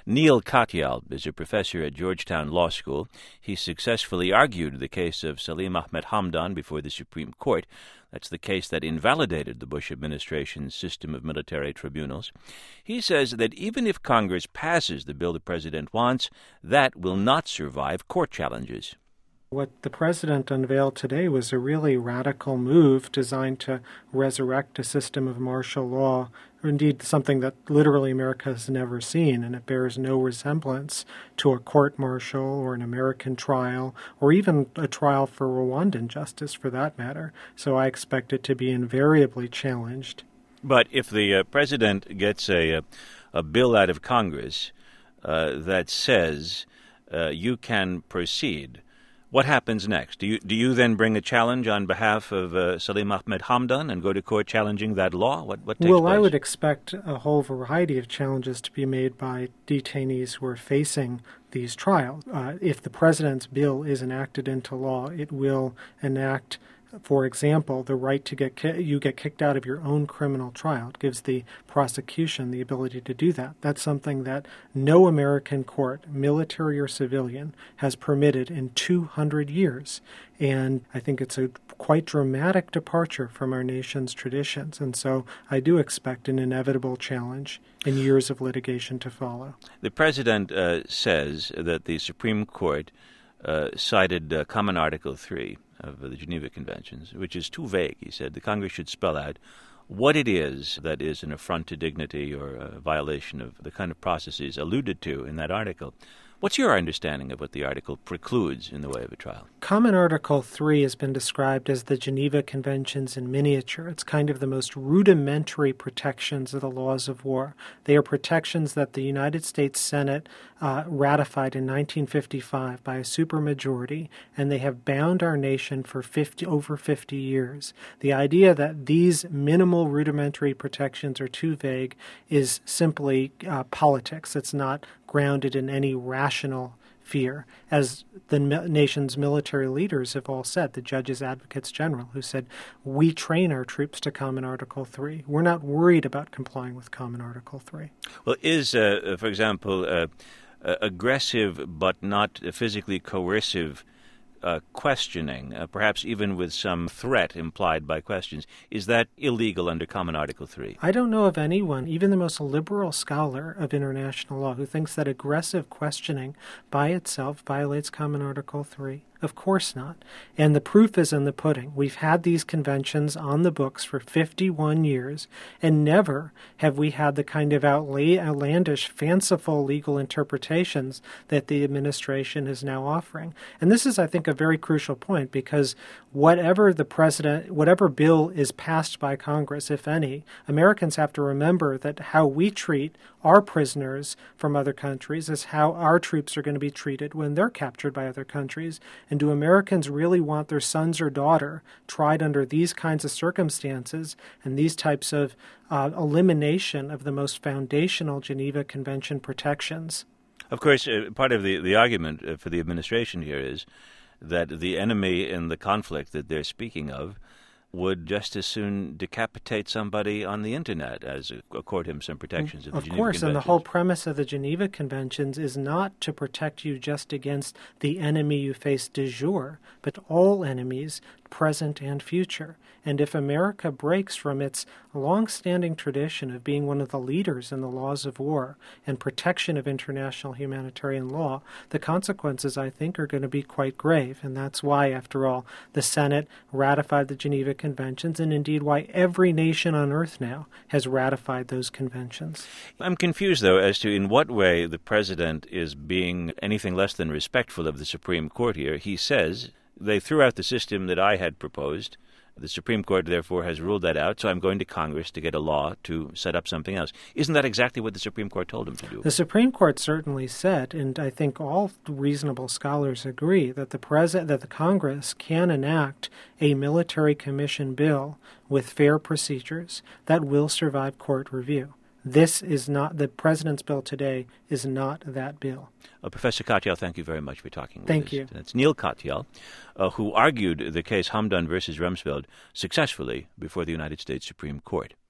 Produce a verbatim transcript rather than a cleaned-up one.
Neil Katyal is a professor at Georgetown Law School. He successfully argued the case of Salim Ahmed Hamdan before the Supreme Court. That's the case that invalidated the Bush administration's system of military tribunals. He says that even if Congress passes the bill the president wants, that will not survive court challenges. What the president unveiled today was a really radical move designed to resurrect a system of martial law, or indeed something that literally America has never seen, and it bears no resemblance to a court-martial or an American trial, or even a trial for Rwandan justice for that matter. So I expect it to be invariably challenged. But if the uh, president gets a, a bill out of Congress uh, that says uh, you can proceed, what happens next? Do you do you then bring a challenge on behalf of uh, Salim Ahmed Hamdan and go to court challenging that law? What what takes well, place? I would expect a whole variety of challenges to be made by detainees who are facing these trials. Uh, if the president's bill is enacted into law, it will enact, for example, the right to get ki- you get kicked out of your own criminal trial. It gives the prosecution the ability to do that. That's something that no American court, military or civilian, has permitted in two hundred years. And I think it's a quite dramatic departure from our nation's traditions. And so I do expect an inevitable challenge and years of litigation to follow. The president uh, says that the Supreme Court uh, cited uh, Common Article three of the Geneva Conventions, which is too vague. He said the Congress should spell out what it is that is an affront to dignity or a violation of the kind of processes alluded to in that article. What's your understanding of what the article precludes in the way of a trial? Common Article three has been described as the Geneva Conventions in miniature. It's kind of the most rudimentary protections of the laws of war. They are protections that the United States Senate uh, ratified in nineteen fifty-five by a supermajority, and they have bound our nation for fifty, over fifty years. The idea that these minimal rudimentary protections are too vague is simply uh, politics. It's not grounded in any rational fear, as the nation's military leaders have all said, the judges, advocates general, who said, we train our troops to Common Article three. We're not worried about complying with Common Article three. Well, is, uh, for example, uh, uh, aggressive but not physically coercive Uh, questioning, uh, perhaps even with some threat implied by questions, is that illegal under Common Article three? I don't know of anyone, even the most liberal scholar of international law, who thinks that aggressive questioning by itself violates Common Article three. Of course not. And the proof is in the pudding. We've had these conventions on the books for fifty-one years, and never have we had the kind of outla- outlandish, fanciful legal interpretations that the administration is now offering. And this is, I think, a very crucial point, because whatever the president, whatever bill is passed by Congress, if any, Americans have to remember that how we treat our prisoners from other countries is how our troops are going to be treated when they're captured by other countries. And do Americans really want their sons or daughter tried under these kinds of circumstances and these types of uh, elimination of the most foundational Geneva Convention protections? Of course, uh, part of the, the argument uh, for the administration here is that the enemy in the conflict that they're speaking of would just as soon decapitate somebody on the Internet as accord him some protections of the Geneva Conventions. Of course, and the whole premise of the Geneva Conventions is not to protect you just against the enemy you face de jure, but all enemies, present and future. And if America breaks from its long-standing tradition of being one of the leaders in the laws of war and protection of international humanitarian law, the consequences, I think, are going to be quite grave. And that's why, after all, the Senate ratified the Geneva Conventions, and indeed why every nation on earth now has ratified those conventions. I'm confused, though, as to in what way the president is being anything less than respectful of the Supreme Court here. He says they threw out the system that I had proposed. The Supreme Court, therefore, has ruled that out, so I'm going to Congress to get a law to set up something else. Isn't that exactly what the Supreme Court told him to do? The Supreme Court certainly said, and I think all reasonable scholars agree, that the President, that the Congress can enact a military commission bill with fair procedures that will survive court review. This is not, the President's bill today is not that bill. Uh, Professor Katyal, thank you very much for talking with thank us. you. That's Neil Katyal, uh, who argued the case Hamdan versus Rumsfeld successfully before the United States Supreme Court.